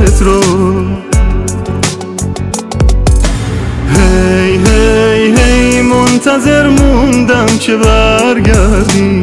چشمت رو. هی هی هی منتظر موندم که برگردی.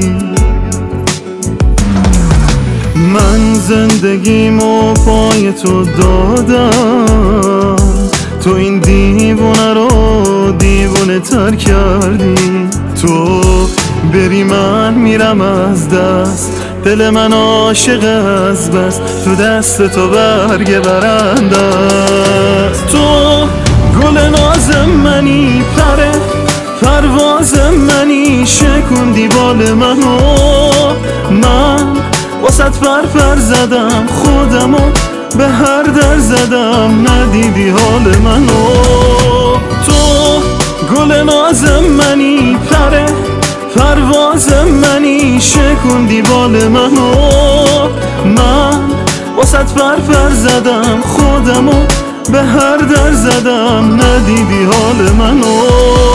من زندگیمو پای تو دادم، تو این دیوونه رو دیوونه تر کردی. تو بری من میرم از دست، دل من عاشق از بس تو دست تو برگ برنده است. تو گل ناز منی، پرواز منی، شکوندی بال منو. من واسط پر زدم، خودمو به هر در زدم، ندیدی حال منو. تو گل ناز منی، پرواز منی، شکوندی بال منو. من واسط پر زدم، خودمو به هر در زدم، ندیدی حال منو.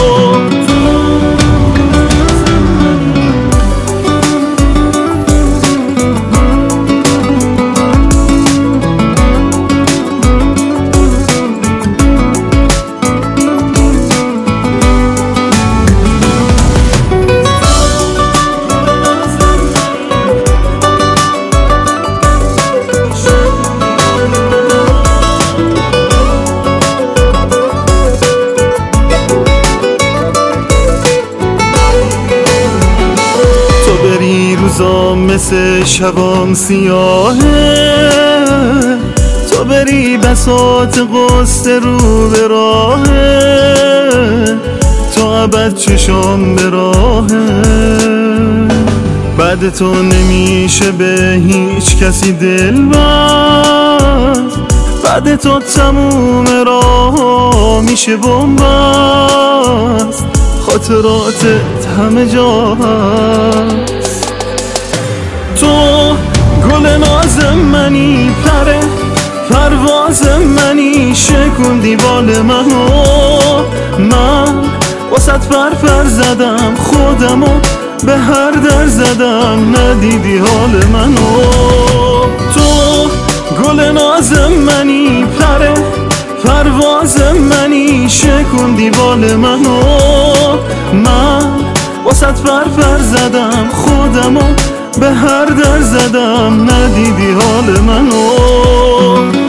روزام مثل شبام سیاهه، تو بری بساط قصه رو به راهه، تو ابد چشام به راهه. بعد تو نمیشه به هیچ کسی دل بست، بعد تو تموم راه میشه بنبست، خاطراتت همه جا هست. تو گل ناز منی، پرواز منی، شکوندی بال منو. من واسط پر زدم، خودمو به هر در زدم، ندیدی حال منو. تو گل ناز منی، پرواز منی، شکوندی بال منو. من واسط پر زدم، خودمو به هر در زدم، ندیدی حال منو.